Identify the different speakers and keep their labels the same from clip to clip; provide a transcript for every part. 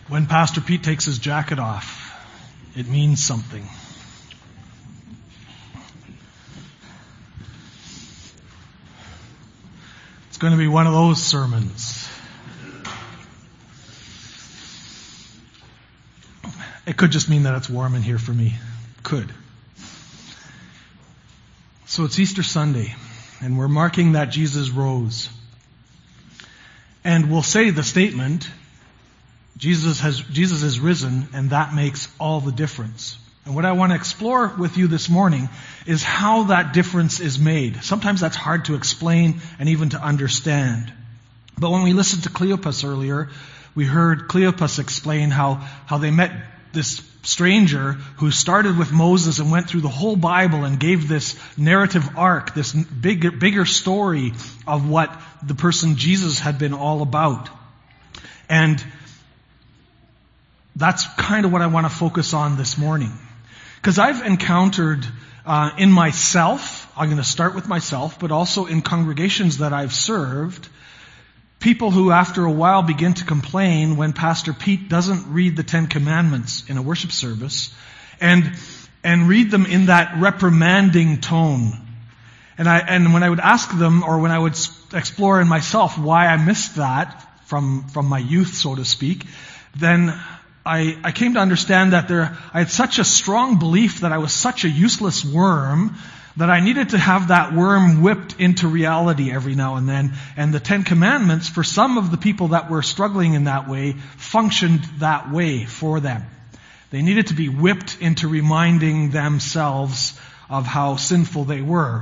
Speaker 1: When Pastor Pete takes his jacket off, it means something. It's going to be one of those sermons. It could just mean that it's warm in here for me. Could. So it's Easter Sunday, and we're marking that Jesus rose. And we'll say the statement, Jesus is risen, and that makes all the difference. And what I want to explore with you this morning is how that difference is made. Sometimes that's hard to explain and even to understand. But when we listened to Cleopas earlier, we heard Cleopas explain how they met this stranger who started with Moses and went through the whole Bible and gave this narrative arc, this bigger story of what the person Jesus had been all about. And that's kind of what I want to focus on this morning. Because I've encountered in myself, I'm going to start with myself, but also in congregations that I've served, people who after a while begin to complain when Pastor Pete doesn't read the Ten Commandments in a worship service and read them in that reprimanding tone. And when I would ask them, or when I would explore in myself why I missed that from my youth, so to speak, then I came to understand that I had such a strong belief that I was such a useless worm that I needed to have that worm whipped into reality every now and then. And the Ten Commandments, for some of the people that were struggling in that way, functioned that way for them. They needed to be whipped into reminding themselves of how sinful they were.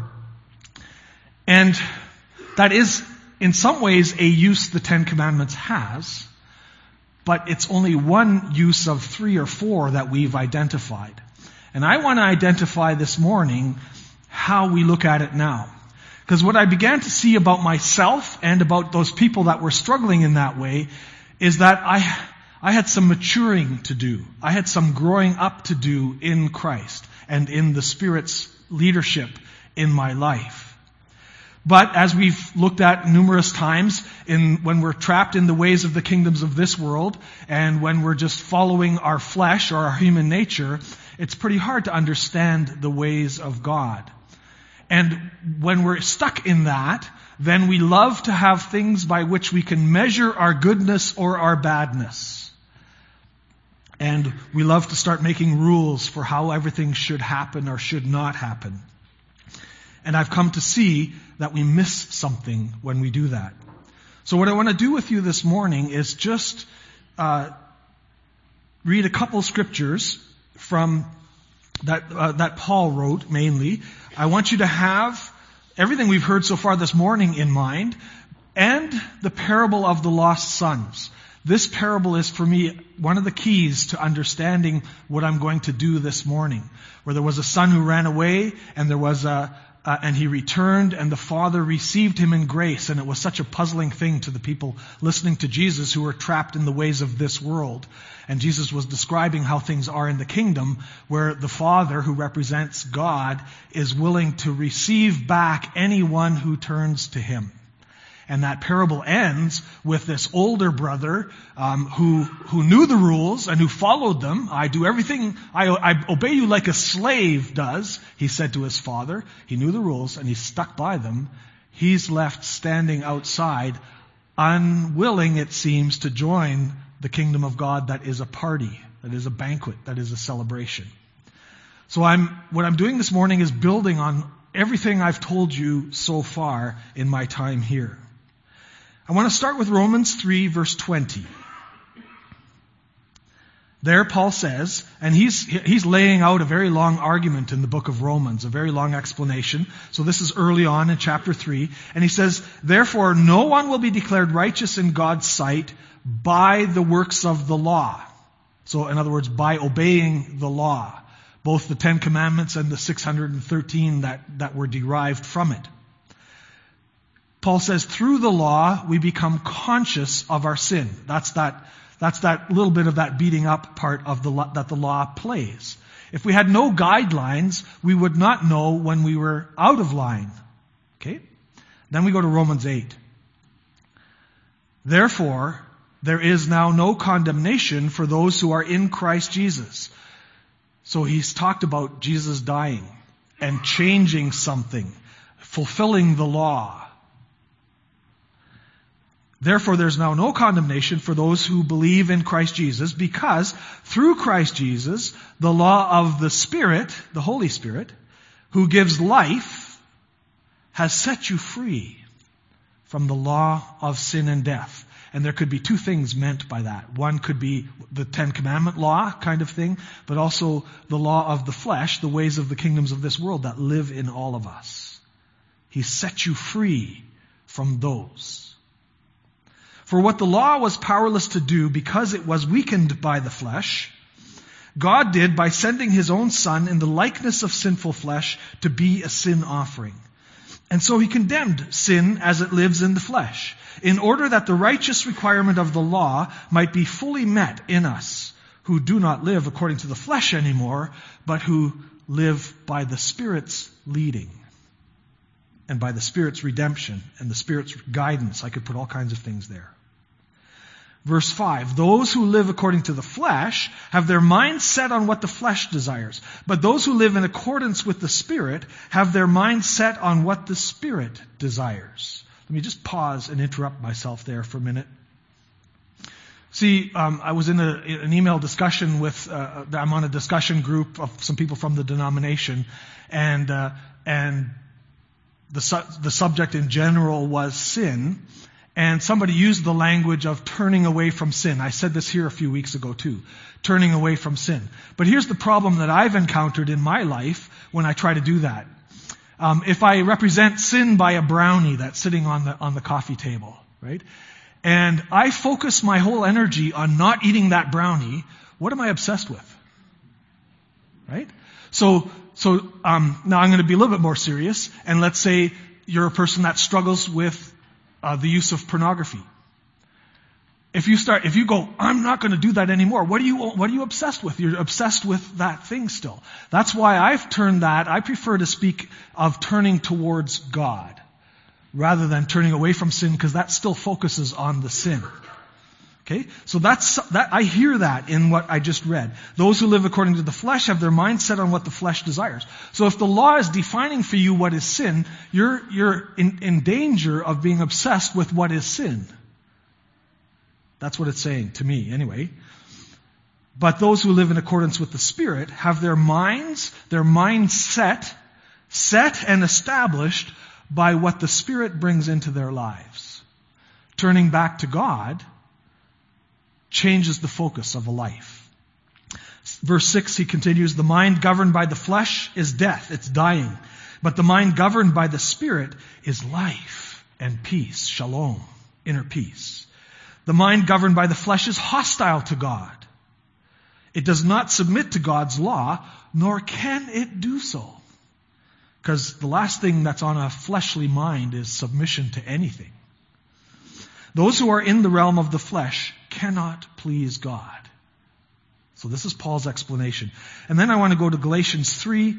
Speaker 1: And that is, in some ways, a use the Ten Commandments has, but it's only one use of 3 or 4 that we've identified. And I want to identify this morning how we look at it now. Because what I began to see about myself and about those people that were struggling in that way is that I had some maturing to do. I had some growing up to do in Christ and in the Spirit's leadership in my life. But as we've looked at numerous times, when we're trapped in the ways of the kingdoms of this world, and when we're just following our flesh or our human nature, it's pretty hard to understand the ways of God. And when we're stuck in that, then we love to have things by which we can measure our goodness or our badness. And we love to start making rules for how everything should happen or should not happen. And I've come to see that we miss something when we do that. So what I want to do with you this morning is just read a couple scriptures from that Paul wrote mainly. I want you to have everything we've heard so far this morning in mind, and the parable of the lost sons. This parable is, for me, one of the keys to understanding what I'm going to do this morning. Where there was a son who ran away, and there was and he returned, and the father received him in grace. And it was such a puzzling thing to the people listening to Jesus who were trapped in the ways of this world. And Jesus was describing how things are in the kingdom, where the Father, who represents God, is willing to receive back anyone who turns to him. And that parable ends with this older brother who knew the rules and who followed them. I do everything, I obey you like a slave does, he said to his father. He knew the rules and he stuck by them. He's left standing outside, unwilling, it seems, to join the kingdom of God that is a party, that is a banquet, that is a celebration. So what I'm doing this morning is building on everything I've told you so far in my time here. I want to start with Romans 3, verse 20. There Paul says, and he's laying out a very long argument in the book of Romans, a very long explanation. So this is early on in chapter 3. And he says, therefore no one will be declared righteous in God's sight by the works of the law. So in other words, by obeying the law. Both the 10 Commandments and the 613 that were derived from it. Paul says, through the law, we become conscious of our sin. That's that little bit of that beating up part of that the law plays. If we had no guidelines, we would not know when we were out of line. Okay? Then we go to Romans 8. Therefore, there is now no condemnation for those who are in Christ Jesus. So he's talked about Jesus dying and changing something, fulfilling the law. Therefore, there's now no condemnation for those who believe in Christ Jesus, because through Christ Jesus, the law of the Spirit, the Holy Spirit, who gives life, has set you free from the law of sin and death. And there could be two things meant by that. One could be the Ten Commandment law kind of thing, but also the law of the flesh, the ways of the kingdoms of this world that live in all of us. He set you free from those. For what the law was powerless to do because it was weakened by the flesh, God did by sending His own Son in the likeness of sinful flesh to be a sin offering. And so He condemned sin as it lives in the flesh, in order that the righteous requirement of the law might be fully met in us, who do not live according to the flesh anymore, but who live by the Spirit's leading, and by the Spirit's redemption, and the Spirit's guidance. I could put all kinds of things there. Verse 5, those who live according to the flesh have their minds set on what the flesh desires. But those who live in accordance with the Spirit have their minds set on what the Spirit desires. Let me just pause and interrupt myself there for a minute. See, I was in an email discussion with, I'm on a discussion group of some people from the denomination, and the subject in general was sin. And somebody used the language of turning away from sin. I said this here a few weeks ago too. Turning away from sin. But here's the problem that I've encountered in my life when I try to do that. If I represent sin by a brownie that's sitting on the coffee table, right? And I focus my whole energy on not eating that brownie, what am I obsessed with? Right? So now I'm going to be a little bit more serious, and let's say you're a person that struggles with the use of pornography. If you go, I'm not going to do that anymore, what are you obsessed with? You're obsessed with that thing still. That's why I've turned that, I prefer to speak of turning towards God, rather than turning away from sin, because that still focuses on the sin. Okay? So I hear that in what I just read. Those who live according to the flesh have their mind set on what the flesh desires. So if the law is defining for you what is sin, you're in danger of being obsessed with what is sin. That's what it's saying to me, anyway. But those who live in accordance with the Spirit have their minds set and established by what the Spirit brings into their lives. Turning back to God changes the focus of a life. Verse 6, he continues, the mind governed by the flesh is death, it's dying. But the mind governed by the Spirit is life and peace, shalom, inner peace. The mind governed by the flesh is hostile to God. It does not submit to God's law, nor can it do so. Because the last thing that's on a fleshly mind is submission to anything. Those who are in the realm of the flesh cannot please God. So this is Paul's explanation. And then I want to go to Galatians 3,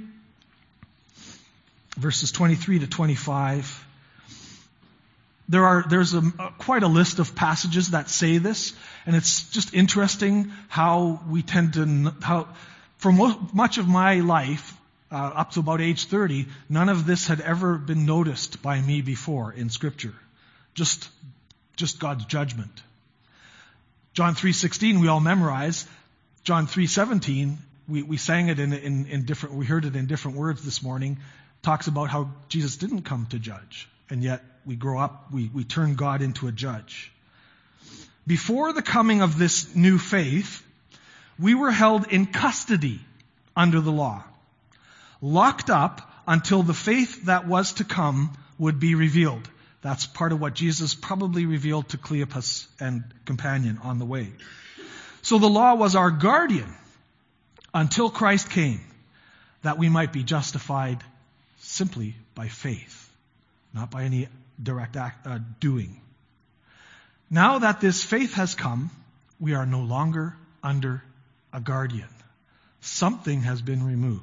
Speaker 1: verses 23 to 25. There's quite a list of passages that say this, and it's just interesting how we tend to, for much of my life, up to about age 30, none of this had ever been noticed by me before in Scripture. Just God's judgment. John 3:16 we all memorize. John 3:17 we sang it in different. We heard it in different words this morning. Talks about how Jesus didn't come to judge, and yet we grow up. We turn God into a judge. Before the coming of this new faith, we were held in custody under the law, locked up until the faith that was to come would be revealed. That's part of what Jesus probably revealed to Cleopas and companion on the way. So the law was our guardian until Christ came, that we might be justified simply by faith, not by any direct doing. Now that this faith has come, we are no longer under a guardian. Something has been removed.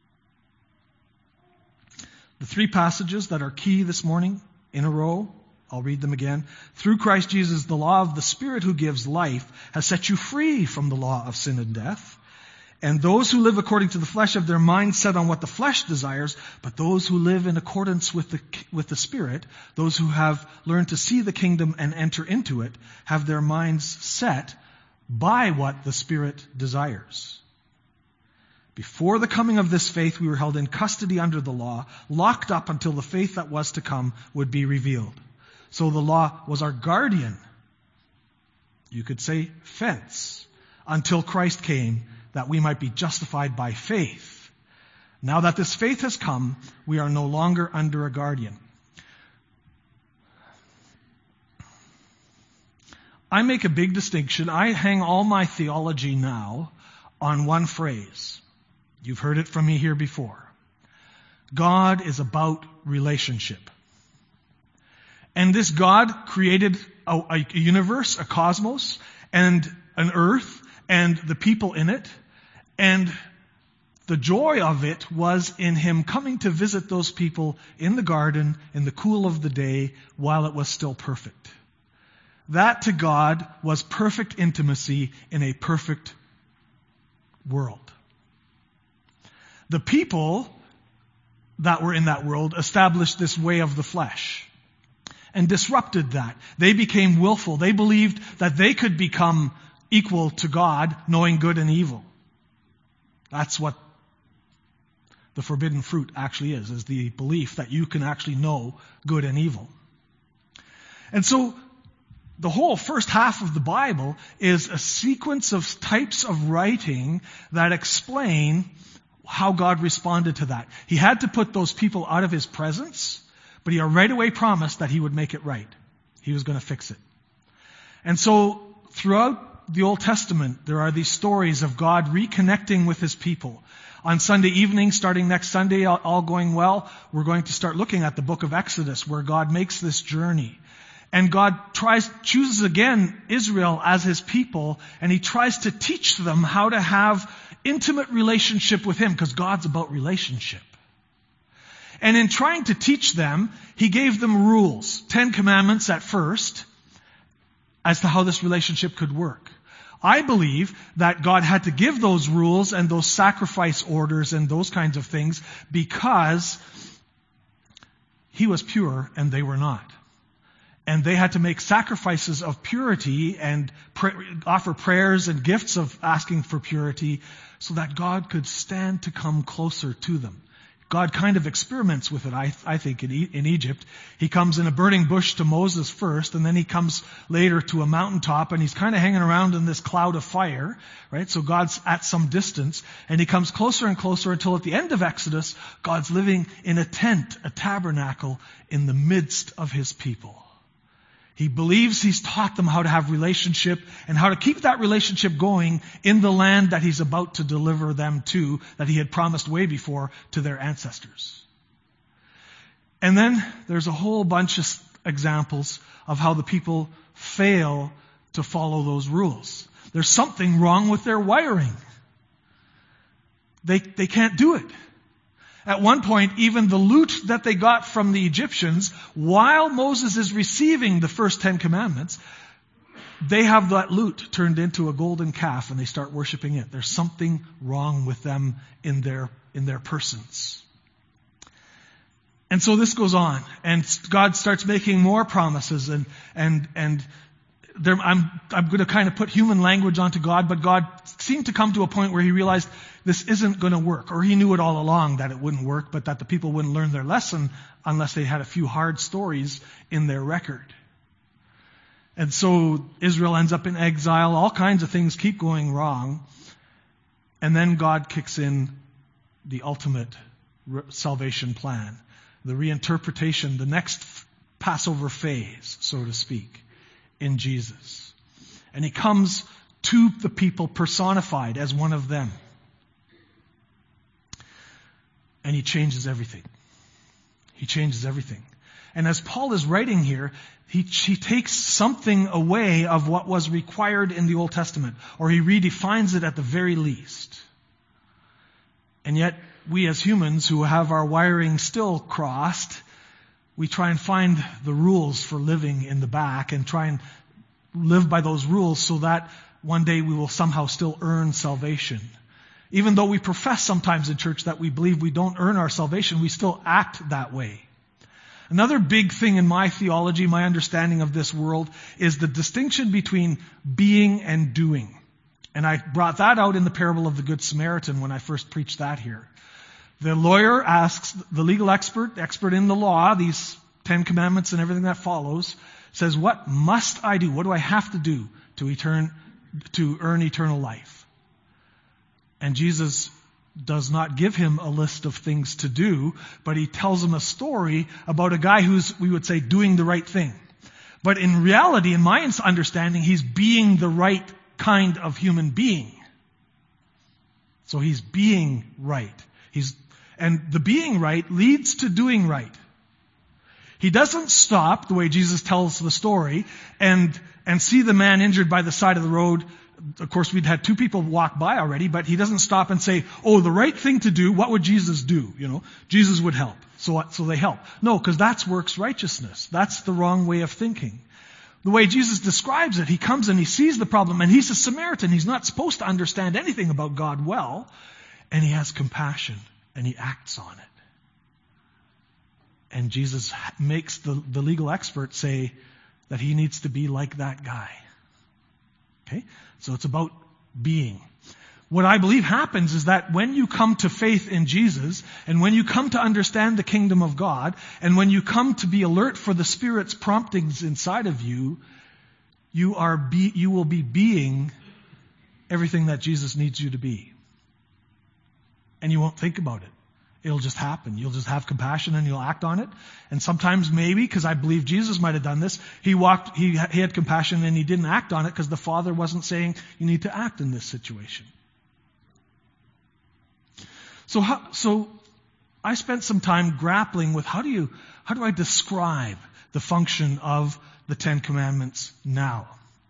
Speaker 1: The three passages that are key this morning in a row, I'll read them again. Through Christ Jesus, the law of the Spirit who gives life has set you free from the law of sin and death. And those who live according to the flesh have their minds set on what the flesh desires, but those who live in accordance with the Spirit, those who have learned to see the kingdom and enter into it, have their minds set by what the Spirit desires. Before the coming of this faith, we were held in custody under the law, locked up until the faith that was to come would be revealed. So the law was our guardian, you could say fence, until Christ came, that we might be justified by faith. Now that this faith has come, we are no longer under a guardian. I make a big distinction. I hang all my theology now on one phrase. You've heard it from me here before. God is about relationship. And this God created a universe, a cosmos, and an earth, and the people in it. And the joy of it was in Him coming to visit those people in the garden in the cool of the day while it was still perfect. That to God was perfect intimacy in a perfect world. The people that were in that world established this way of the flesh and disrupted that. They became willful. They believed that they could become equal to God, knowing good and evil. That's what the forbidden fruit actually is the belief that you can actually know good and evil. And so the whole first half of the Bible is a sequence of types of writing that explain how God responded to that. He had to put those people out of His presence, but He right away promised that He would make it right. He was going to fix it. And so throughout the Old Testament, there are these stories of God reconnecting with His people. On Sunday evening, starting next Sunday, all going well, we're going to start looking at the book of Exodus, where God makes this journey. And God chooses again Israel as His people, and He tries to teach them how to have intimate relationship with Him, because God's about relationship. And in trying to teach them, He gave them rules, 10 commandments at first, as to how this relationship could work. I believe that God had to give those rules and those sacrifice orders and those kinds of things because He was pure and they were not. And they had to make sacrifices of purity and offer prayers and gifts of asking for purity so that God could stand to come closer to them. God kind of experiments with it, I think, in Egypt. He comes in a burning bush to Moses first, and then He comes later to a mountaintop, and He's kind of hanging around in this cloud of fire, right? So God's at some distance, and He comes closer and closer until at the end of Exodus, God's living in a tent, a tabernacle, in the midst of His people. He believes He's taught them how to have relationship and how to keep that relationship going in the land that He's about to deliver them to, that He had promised way before to their ancestors. And then there's a whole bunch of examples of how the people fail to follow those rules. There's something wrong with their wiring. They can't do it. At one point, even the loot that they got from the Egyptians, while Moses is receiving the first 10 commandments, they have that loot turned into a golden calf and they start worshiping it. There's something wrong with them in their persons. And so this goes on, and God starts making more promises, and I'm going to kind of put human language onto God, but God seemed to come to a point where He realized this isn't going to work, or He knew it all along that it wouldn't work, but that the people wouldn't learn their lesson unless they had a few hard stories in their record. And so Israel ends up in exile, all kinds of things keep going wrong, and then God kicks in the ultimate salvation plan, the reinterpretation, the next Passover phase, so to speak, in Jesus. And He comes to the people personified as one of them. And He changes everything. He changes everything. And as Paul is writing here, he takes something away of what was required in the Old Testament, or he redefines it at the very least. And yet, we as humans who have our wiring still crossed, we try and find the rules for living in the back and try and live by those rules so that one day we will somehow still earn salvation. Even though we profess sometimes in church that we believe we don't earn our salvation, we still act that way. Another big thing in my theology, my understanding of this world, is the distinction between being and doing. And I brought that out in the parable of the Good Samaritan when I first preached that here. The lawyer asks the legal expert in the law, these 10 commandments and everything that follows, says, what must I do? What do I have to do to earn eternal life? And Jesus does not give him a list of things to do, but he tells him a story about a guy who's, we would say, doing the right thing. But in reality, in my understanding, he's being the right kind of human being. So he's being right. And the being right leads to doing right. He doesn't stop, the way Jesus tells the story, and see the man injured by the side of the road. Of course, we'd had 2 people walk by already, but he doesn't stop and say, oh, the right thing to do, what would Jesus do? Jesus would help. So they help. No, because that's works righteousness. That's the wrong way of thinking. The way Jesus describes it, he comes and he sees the problem, and he's a Samaritan. He's not supposed to understand anything about God well, and he has compassion, and he acts on it. And Jesus makes the legal expert say that he needs to be like that guy. Okay? So it's about being. What I believe happens is that when you come to faith in Jesus, and when you come to understand the kingdom of God, and when you come to be alert for the Spirit's promptings inside of you, you will be being everything that Jesus needs you to be. And you won't think about it. It'll just happen. You'll just have compassion and you'll act on it. And sometimes maybe, because I believe Jesus might have done this, he had compassion and he didn't act on it because the Father wasn't saying you need to act in this situation. So I spent some time grappling with how do I describe the function of the 10 Commandments now?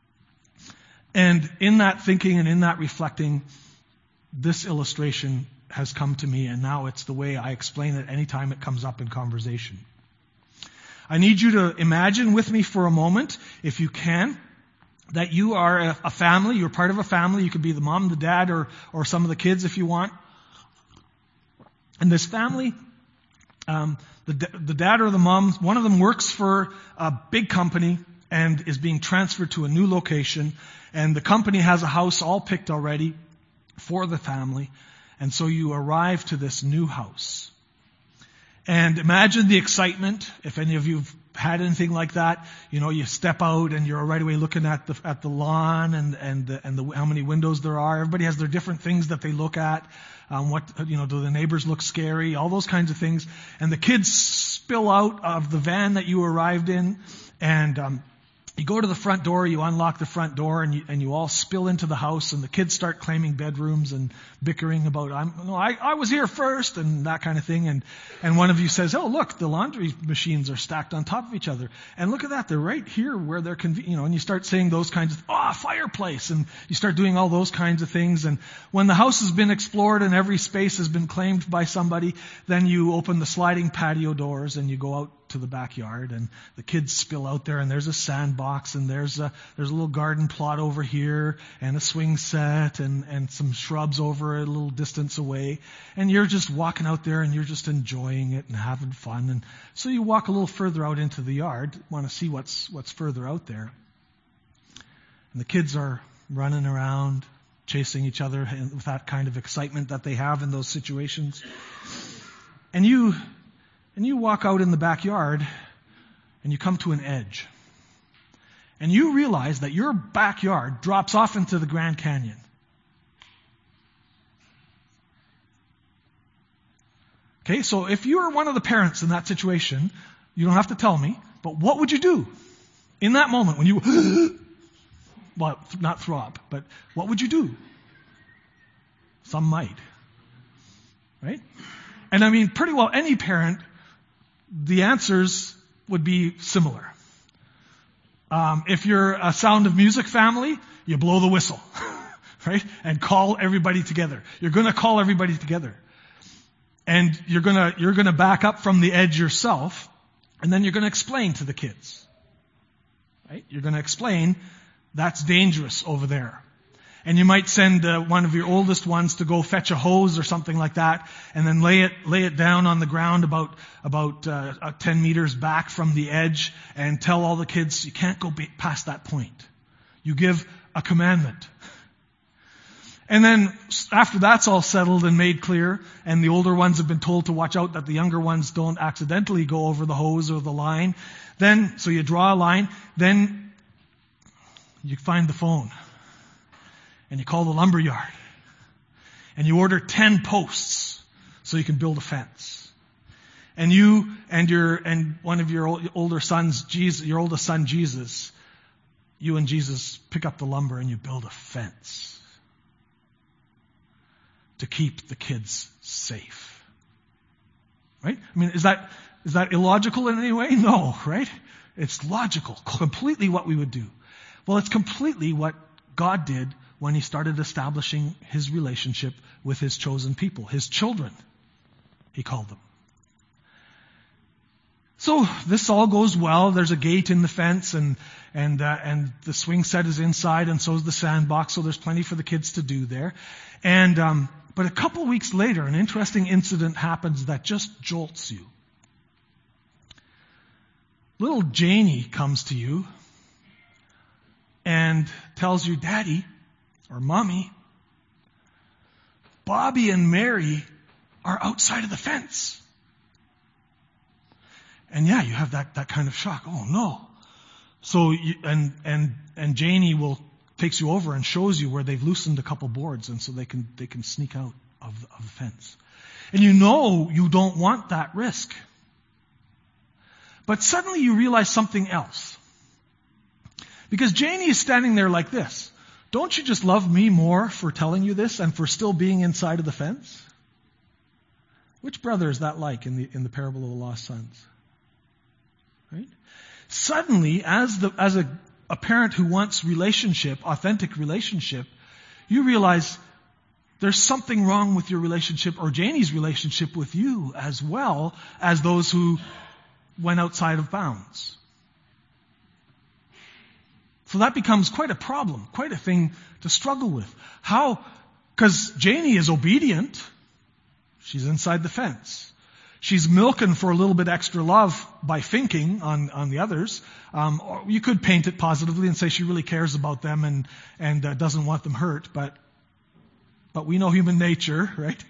Speaker 1: And in that thinking and in that reflecting, this illustration has come to me, and now it's the way I explain it anytime it comes up in conversation. I need you to imagine with me for a moment, if you can, that you are a family, you're part of a family. You could be the mom, the dad, or some of the kids if you want. And this family, the dad or the mom, one of them works for a big company and is being transferred to a new location. And the company has a house all picked already for the family. And so you arrive to this new house. And imagine the excitement. If any of you have had anything like that, you step out and you're right away looking at the lawn and how many windows there are. Everybody has their different things that they look at. Do the neighbors look scary? All those kinds of things. And the kids spill out of the van that you arrived in, and you go to the front door, you unlock the front door, and you all spill into the house, and the kids start claiming bedrooms and bickering about, I was here first, and that kind of thing. And one of you says, oh, look, the laundry machines are stacked on top of each other. And look at that, they're right here where they're and you start saying those kinds of, fireplace, and you start doing all those kinds of things. And when the house has been explored and every space has been claimed by somebody, then you open the sliding patio doors and you go out to the backyard, and the kids spill out there, and there's a sandbox, and there's a little garden plot over here, and a swing set, and some shrubs over a little distance away, and you're just walking out there and you're just enjoying it and having fun. And so you walk a little further out into the yard, want to see what's further out there, and the kids are running around chasing each other with that kind of excitement that they have in those situations. And you walk out in the backyard, and you come to an edge. And you realize that your backyard drops off into the Grand Canyon. Okay, so if you were one of the parents in that situation, you don't have to tell me, but what would you do in that moment when you, well, not throw up, but what would you do? Some might. Right? And I mean, pretty well any parent, the answers would be similar. If you're a Sound of Music family, you blow the whistle, right? And call everybody together. You're going to call everybody together. And you're going to back up from the edge yourself, And then you're going to explain to the kids. Right? You're going to explain, that's dangerous over there. And you might send one of your oldest ones to go fetch a hose or something like that, and then lay it down on the ground about 10 meters back from the edge, and tell all the kids, you can't go past that point. You give a commandment. And then after that's all settled and made clear, and the older ones have been told to watch out that the younger ones don't accidentally go over the hose or the line, then, so you draw a line, then you find the phone. And you call the lumber yard. And you order 10 posts so you can build a fence. And you and one of your older sons, Jesus, your oldest son Jesus, you and Jesus pick up the lumber and you build a fence to keep the kids safe. Right? I mean, is that illogical in any way? No, right? It's logical, completely what we would do. Well, it's completely what God did when he started establishing his relationship with his chosen people, his children, he called them. So this all goes well. There's a gate in the fence, and the swing set is inside, and so is the sandbox. So there's plenty for the kids to do there. And but a couple weeks later, an interesting incident happens that just jolts you. Little Janie comes to you and tells you, Daddy, or Mommy, Bobby and Mary are outside of the fence. And yeah, you have that kind of shock. Oh no. So and Janie takes you over and shows you where they've loosened a couple boards, and so they can sneak out of the fence. And you know you don't want that risk. But suddenly you realize something else. Because Janie is standing there like this. Don't you just love me more for telling you this and for still being inside of the fence? Which brother is that like in the parable of the lost sons? Right? Suddenly, as a parent who wants relationship, authentic relationship, you realize there's something wrong with your relationship, or Janie's relationship with you, as well as those who went outside of bounds. So that becomes quite a problem, quite a thing to struggle with. How? Because Janie is obedient. She's inside the fence. She's milking for a little bit extra love by thinking on the others. Or you could paint it positively and say she really cares about them and doesn't want them hurt. But we know human nature, right?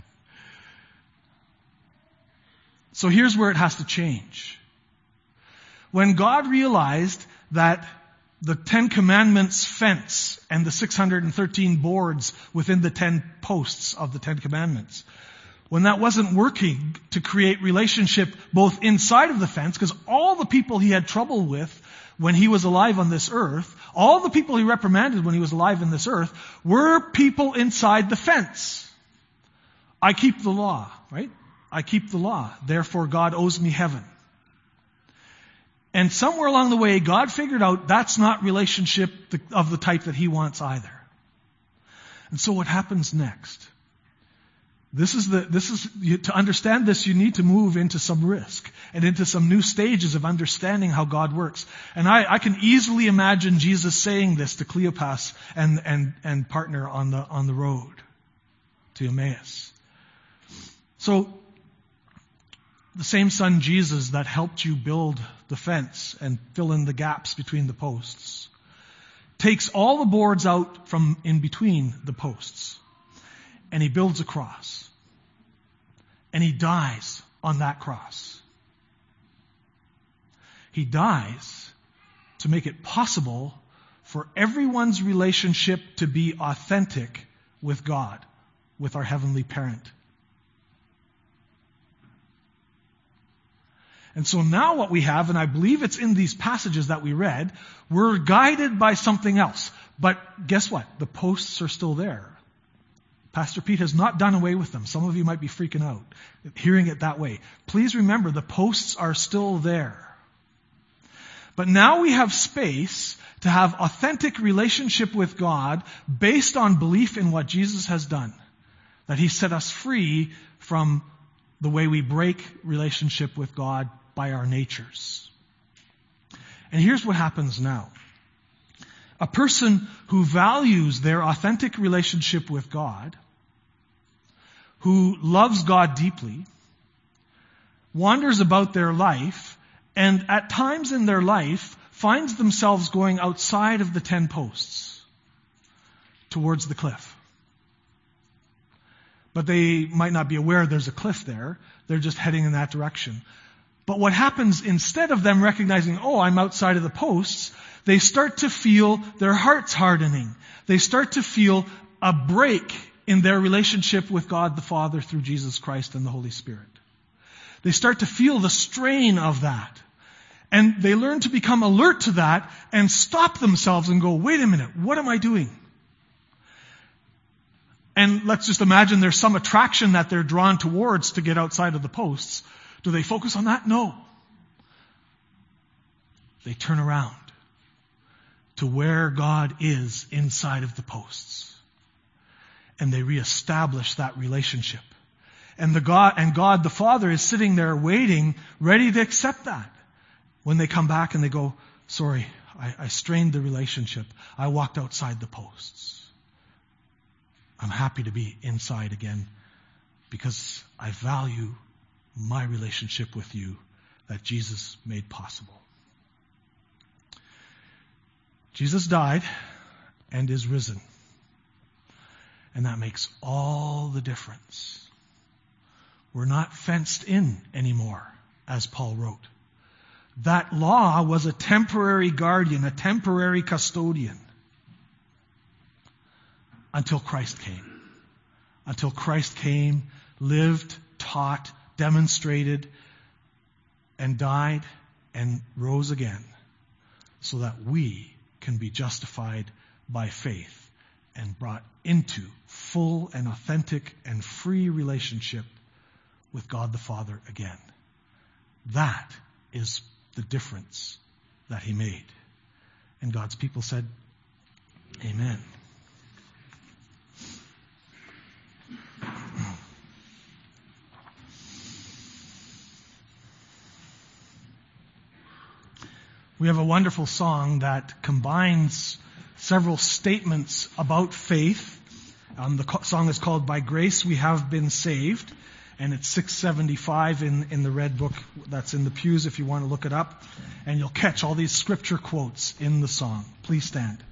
Speaker 1: So here's where it has to change. When God realized that the 10 Commandments fence and the 613 boards within the 10 posts of the 10 Commandments, when that wasn't working to create relationship both inside of the fence, because all the people he had trouble with when he was alive on this earth, all the people he reprimanded when he was alive on this earth, were people inside the fence. I keep the law, right? I keep the law. Therefore God owes me heaven. And somewhere along the way, God figured out that's not relationship of the type that he wants either. And so what happens next? To understand this, you need to move into some risk and into some new stages of understanding how God works. And I can easily imagine Jesus saying this to Cleopas and partner on the road to Emmaus. So, the same son Jesus that helped you build the fence and fill in the gaps between the posts takes all the boards out from in between the posts, and he builds a cross. And he dies on that cross. He dies to make it possible for everyone's relationship to be authentic with God, with our heavenly parent. And so now what we have, and I believe it's in these passages that we read, we're guided by something else. But guess what? The posts are still there. Pastor Pete has not done away with them. Some of you might be freaking out hearing it that way. Please remember, the posts are still there. But now we have space to have authentic relationship with God based on belief in what Jesus has done. That he set us free from the way we break relationship with God by our natures. And here's what happens now. A person who values their authentic relationship with God, who loves God deeply, wanders about their life, and at times in their life finds themselves going outside of the 10 posts towards the cliff. But they might not be aware there's a cliff there. They're just heading in that direction. But what happens, instead of them recognizing, oh, I'm outside of the posts, they start to feel their hearts hardening. They start to feel a break in their relationship with God the Father through Jesus Christ and the Holy Spirit. They start to feel the strain of that. And they learn to become alert to that and stop themselves and go, wait a minute, what am I doing? And let's just imagine there's some attraction that they're drawn towards to get outside of the posts. Do they focus on that? No. They turn around to where God is inside of the posts. And they reestablish that relationship. And God the Father is sitting there waiting, ready to accept that. When they come back and they go, sorry, I strained the relationship. I walked outside the posts. I'm happy to be inside again because I value my relationship with you that Jesus made possible. Jesus died and is risen. And that makes all the difference. We're not fenced in anymore, as Paul wrote. That law was a temporary guardian, a temporary custodian, until Christ came. Until Christ came, lived, taught, demonstrated, and died, and rose again, so that we can be justified by faith and brought into full and authentic and free relationship with God the Father again. That is the difference that He made. And God's people said, Amen. We have a wonderful song that combines several statements about faith. The song is called By Grace We Have Been Saved, and it's 675 in the red book that's in the pews if you want to look it up. And you'll catch all these scripture quotes in the song. Please stand.